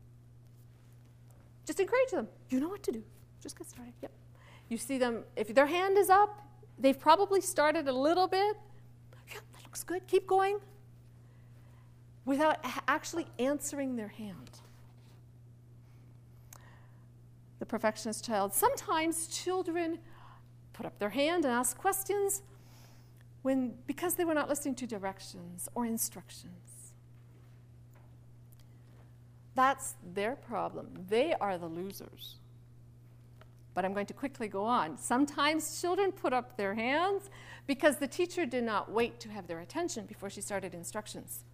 just encourage them. You know what to do. Just get started. Yep. You see them, if their hand is up, they've probably started a little bit. Yeah, that looks good. Keep going. Without actually answering their hand. The perfectionist child. Sometimes children put up their hand and ask questions when, because they were not listening to directions or instructions. That's their problem. They are the losers. But I'm going to quickly go on. Sometimes children put up their hands because the teacher did not wait to have their attention before she started instructions.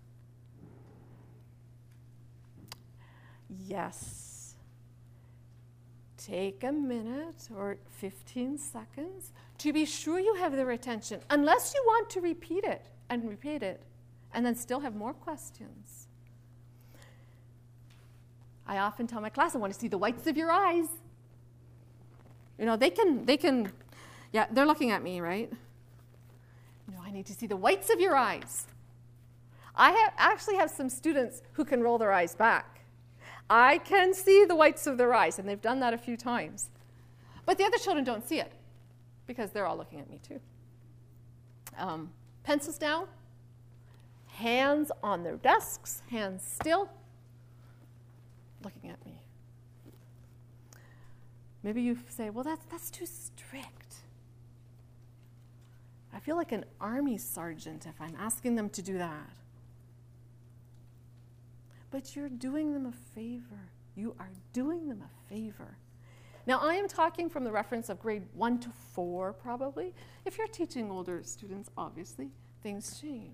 Yes. Take a minute or fifteen seconds to be sure you have their attention, unless you want to repeat it and repeat it and then still have more questions. I often tell my class, I want to see the whites of your eyes. You know, they can, they can, yeah, they're looking at me, right? No, I need to see the whites of your eyes. I have, actually have some students who can roll their eyes back. I can see the whites of their eyes, and they've done that a few times. But the other children don't see it because they're all looking at me too. Um, pencils down, hands on their desks, hands still, looking at me. Maybe you say, well, that's, that's too strict. I feel like an army sergeant if I'm asking them to do that. But you're doing them a favor. You are doing them a favor. Now, I am talking from the reference of grade one to four, probably. If you're teaching older students, obviously, things change.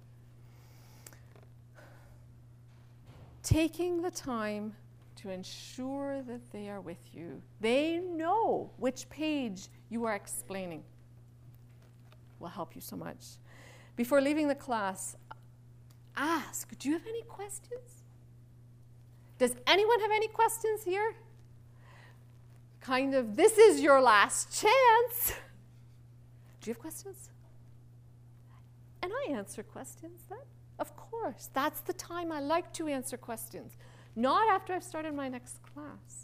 Taking the time to ensure that they are with you. They know which page you are explaining. Will help you so much. Before leaving the class, ask, do you have any questions? Does anyone have any questions here? Kind of, this is your last chance. Do you have questions? And I answer questions then. Of course. That's the time I like to answer questions. Not after I've started my next class.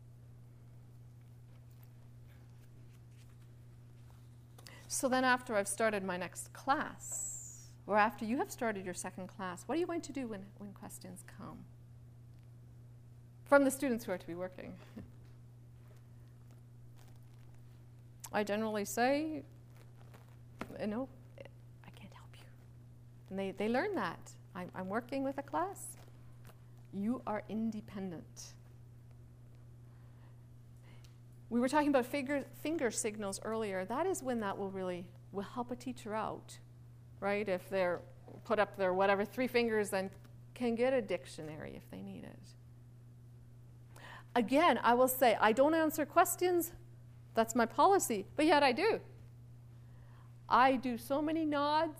So then after I've started my next class, or after you have started your second class, what are you going to do when, when questions come? From the students who are to be working. I generally say, no, I can't help you. And they, they learn that. I'm, I'm working with a class. You are independent. We were talking about finger, finger signals earlier. That is when that will really will help a teacher out, right? If they're put up their whatever three fingers, then can get a dictionary if they need it. Again, I will say, I don't answer questions. That's my policy, but yet I do. I do so many nods.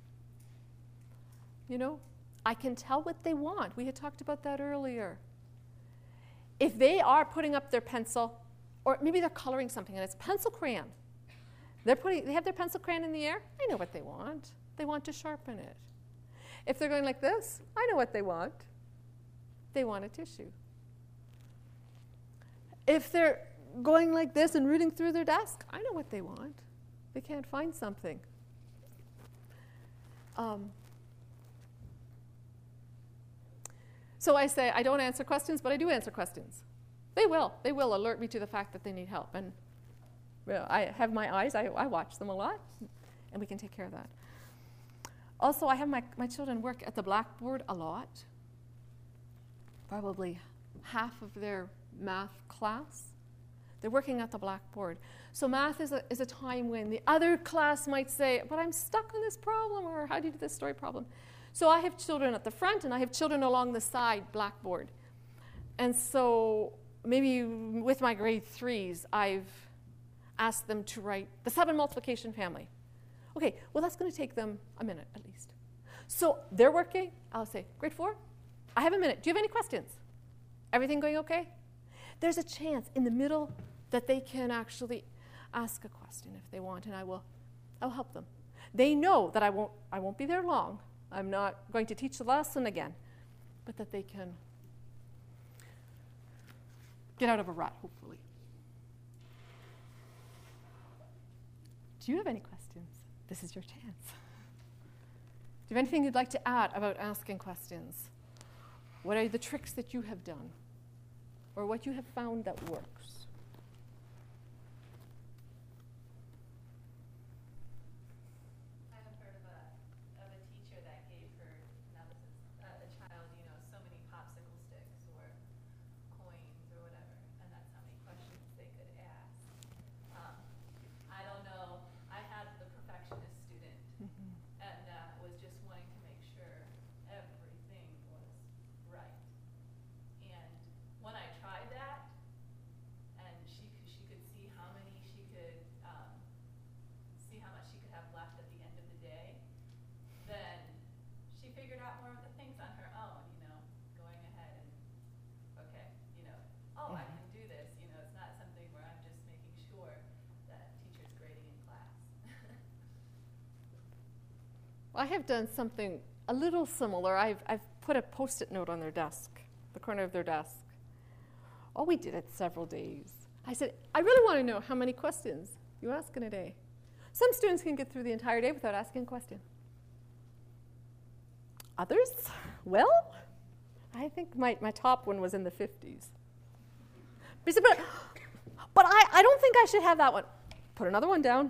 You know, I can tell what they want. We had talked about that earlier. If they are putting up their pencil, or maybe they're coloring something and it's pencil crayon, They're putting, they have their pencil crayon in the air. I know what they want. They want to sharpen it. If they're going like this, I know what they want. They want a tissue. If they're going like this and rooting through their desk, I know what they want. They can't find something. Um, so I say, I don't answer questions, but I do answer questions. They will. They will alert me to the fact that they need help. And well, I have my eyes. I, I watch them a lot, and we can take care of that. Also, I have my, my children work at the blackboard a lot. Probably half of their math class. They're working at the blackboard. So math is a, is a time when the other class might say, but I'm stuck on this problem, or how do you do this story problem? So I have children at the front, and I have children along the side blackboard. And so maybe with my grade threes, I've asked them to write the sub and multiplication family. Okay, well, that's going to take them a minute at least. So they're working. I'll say, grade four, I have a minute. Do you have any questions? Everything going okay? There's a chance in the middle that they can actually ask a question if they want, and I will I'll help them. They know that I won't, I won't be there long. I'm not going to teach the lesson again, but that they can get out of a rut, hopefully. Do you have any questions? This is your chance. Do you have anything you'd like to add about asking questions? What are the tricks that you have done? Or what you have found that works? I have heard of a, of a teacher that gave her, now this is uh, a child, you know, so many popsicle sticks or coins or whatever, and that's how many questions they could ask. Um, I don't know, I had the perfectionist student, Mm-hmm. and uh, was just wanting to make sure everything was right. And when I tried that, and she could, she could see how many she could, um, see how much she could have left at the end of the day, then she figured out more of the things on her own, you know, going ahead and, okay, you know, oh, I can do this, you know, it's not something where I'm just making sure that teacher's grading in class. I have done something a little similar. I've, I've put a post-it note on their desk, the corner of their desk. Oh, we did it several days. I said, I really want to know how many questions you ask in a day. Some students can get through the entire day without asking a question. Others, well, I think my, my top one was in the fifties. But, but, but I, I don't think I should have that one. Put another one down.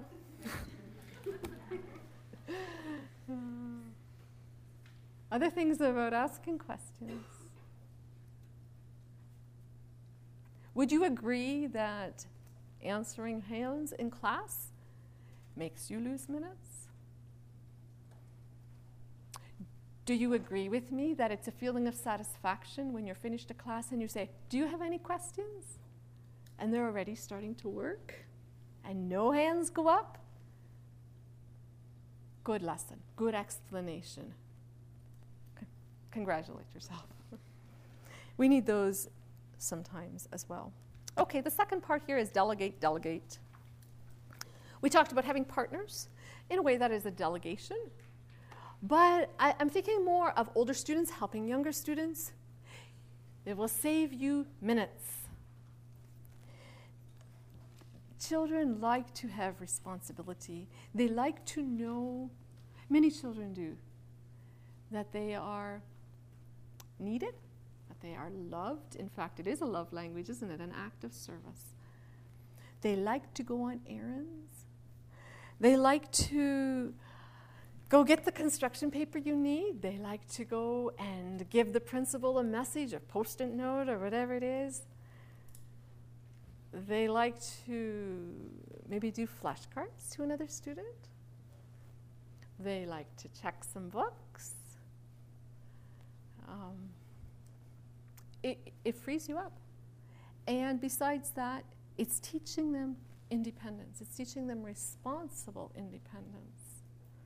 Other things about asking questions. Would you agree that answering hands in class makes you lose minutes? Do you agree with me that it's a feeling of satisfaction when you're finished a class and you say, do you have any questions? And they're already starting to work and no hands go up? Good lesson, good explanation. Congratulate yourself. We need those sometimes as well. Okay, the second part here is delegate, delegate. We talked about having partners. In a way, that is a delegation. But I, I'm thinking more of older students helping younger students. It will save you minutes. Children like to have responsibility. They like to know, many children do, that they are needed, that they are loved. In fact, it is a love language, isn't it? An act of service. They like to go on errands. They like to go get the construction paper you need. They like to go and give the principal a message, a post-it note, or whatever it is. They like to maybe do flashcards to another student. They like to check some books. Um, it, it frees you up. And besides that, it's teaching them independence. It's teaching them responsible independence.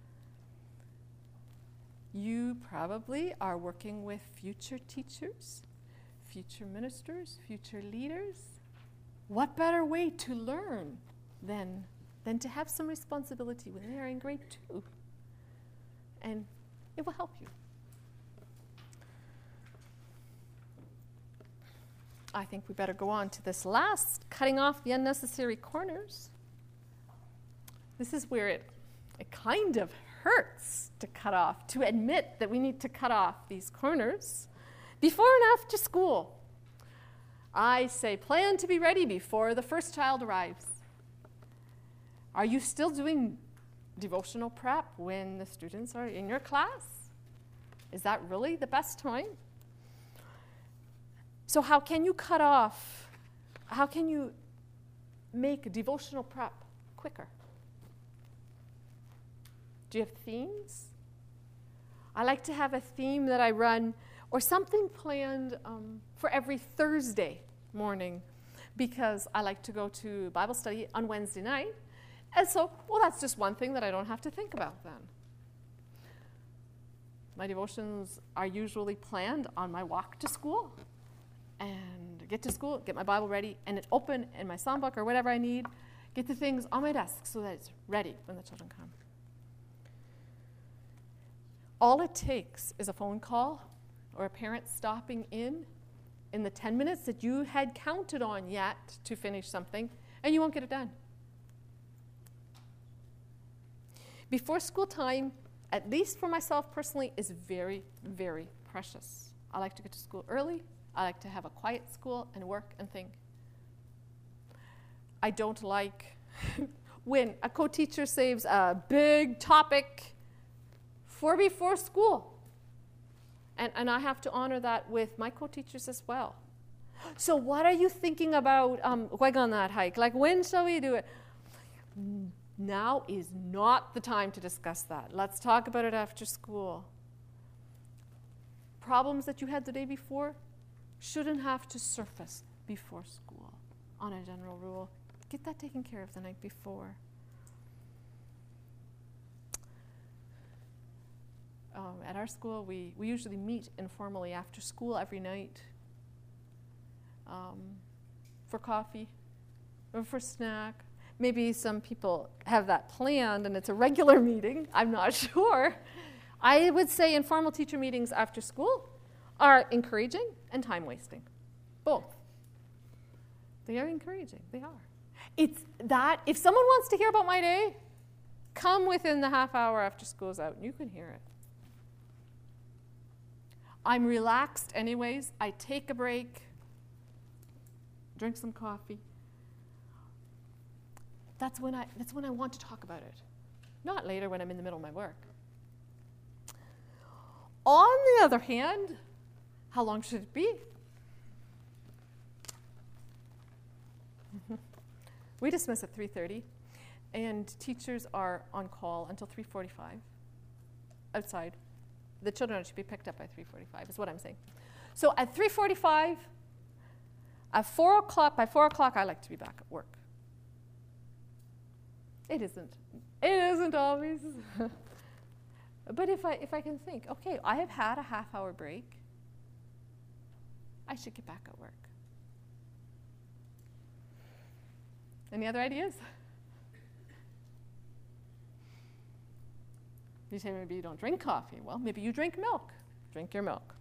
You probably are working with future teachers, future ministers, future leaders. What better way to learn than than to have some responsibility when they are in grade two. And it will help you. I think we better go on to this last, cutting off the unnecessary corners. This is where it, it kind of hurts to cut off, to admit that we need to cut off these corners before and after school. I say plan to be ready before the first child arrives. Are you still doing devotional prep when the students are in your class? Is that really the best time? So how can you cut off, how can you make devotional prep quicker? Do you have themes? I like to have a theme that I run or something planned um, for every Thursday morning because I like to go to Bible study on Wednesday night. And so, well, that's just one thing that I don't have to think about then. My devotions are usually planned on my walk to school. And get to school, get my Bible ready, and it's open in my songbook or whatever I need. Get the things on my desk so that it's ready when the children come. All it takes is a phone call or a parent stopping in in the ten minutes that you had counted on yet to finish something, and you won't get it done. Before school time, at least for myself personally, is very, very precious. I like to get to school early. I like to have a quiet school and work and think. I don't like when a co-teacher saves a big topic for before school. And, and I have to honor that with my co-teachers as well. So what are you thinking about um, going on that hike? Like, when shall we do it? Now is not the time to discuss that. Let's talk about it after school. Problems that you had the day before shouldn't have to surface before school on a general rule. Get that taken care of the night before. Um, at our school, we, we usually meet informally after school every night um, for coffee or for snack. Maybe some people have that planned and it's a regular meeting. I'm not sure. I would say informal teacher meetings after school are encouraging and time wasting. Both. They are encouraging. They are. It's that, if someone wants to hear about my day, come within the half hour after school's out and you can hear it. I'm relaxed anyways. I take a break, drink some coffee. That's when I, that's when I want to talk about it. Not later when I'm in the middle of my work. On the other hand, how long should it be? We dismiss at three thirty, and teachers are on call until three forty-five outside. The children should be picked up by three forty-five is what I'm saying. So at three forty-five, at four o'clock, by four o'clock, I like to be back at work. It isn't. It isn't always. But if I, if I can think, okay, I have had a half hour break, I should get back at work. Any other ideas? You say maybe you don't drink coffee. Well, maybe you drink milk. Drink your milk.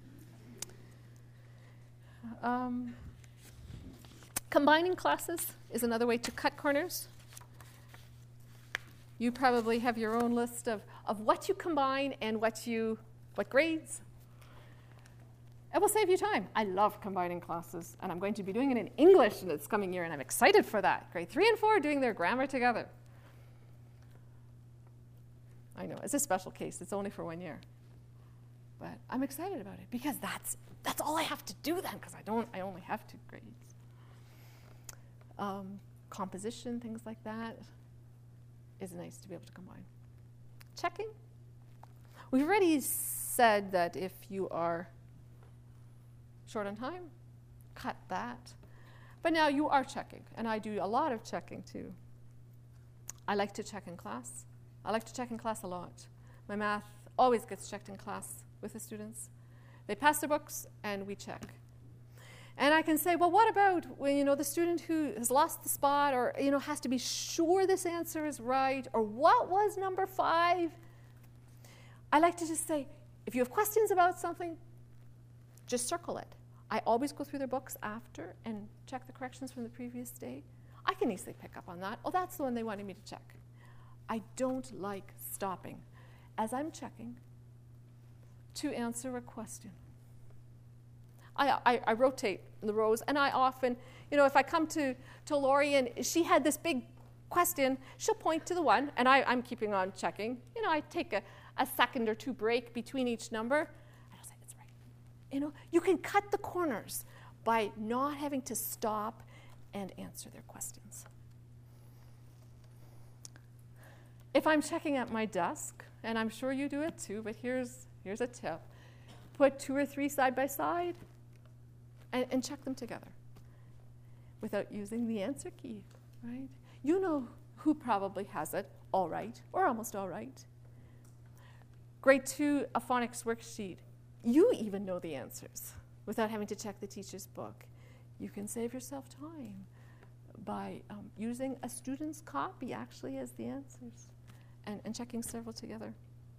Um, combining classes is another way to cut corners. You probably have your own list of, of what you combine and what you, what grades. It will save you time. I love combining classes, and I'm going to be doing it in English in this coming year, and I'm excited for that. Grade three and four are doing their grammar together. I know, it's a special case. It's only for one year. But I'm excited about it because that's, that's all I have to do then, because I don't, I only have two grades. Um, composition, things like that, is nice to be able to combine. Checking. We've already said that if you are short on time, cut that. But now you are checking, and I do a lot of checking too. I like to check in class. I like to check in class a lot. My math always gets checked in class with the students. They pass their books, and we check. And I can say, well, what about when, you know, the student who has lost the spot or, you know, has to be sure this answer is right, or what was number five? I like to just say, if you have questions about something, just circle it. I always go through their books after and check the corrections from the previous day. I can easily pick up on that. Oh, that's the one they wanted me to check. I don't like stopping as I'm checking to answer a question. I, I, I rotate the rows, and I often, you know, if I come to, to Lori and she had this big question, she'll point to the one, and I, I'm keeping on checking. You know, I take a, a second or two break between each number, and I'll say, it's right. You know, you can cut the corners by not having to stop and answer their questions. If I'm checking at my desk, and I'm sure you do it too, but here's, here's a tip. Put two or three side by side, And, and check them together without using the answer key, right? You know who probably has it all right or almost all right. Grade two, a phonics worksheet. You even know the answers without having to check the teacher's book. You can save yourself time by um, using a student's copy actually as the answers and, and checking several together.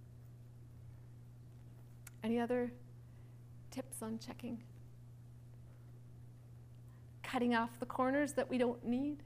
Any other tips on checking? Cutting off the corners that we don't need.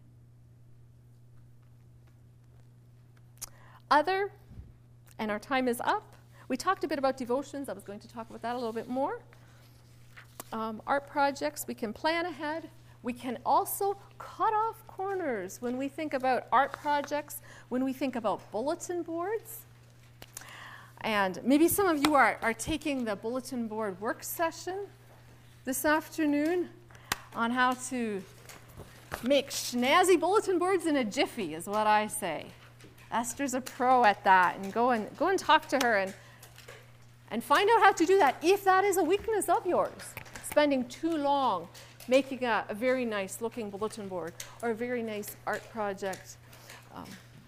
Other, and our time is up. We talked a bit about devotions. I was going to talk about that a little bit more. Um, art projects, we can plan ahead. We can also cut off corners when we think about art projects, when we think about bulletin boards. And maybe some of you are, are taking the bulletin board work session this afternoon on how to make snazzy bulletin boards in a jiffy, is what I say. Esther's a pro at that, and go and go and talk to her and and find out how to do that if that is a weakness of yours. Spending too long making a, a very nice looking bulletin board or a very nice art project. Um,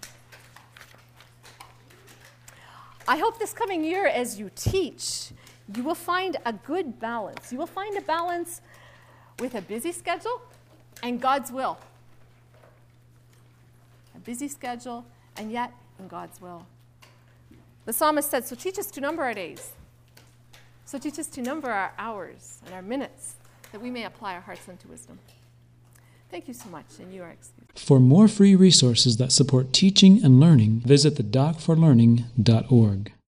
I hope this coming year as you teach, you will find a good balance. You will find a balance with a busy schedule and God's will. A busy schedule and yet in God's will. The psalmist said, so teach us to number our days. So teach us to number our hours and our minutes, that we may apply our hearts unto wisdom. Thank you so much, and you are excused. For more free resources that support teaching and learning, visit the doc for learning dot org.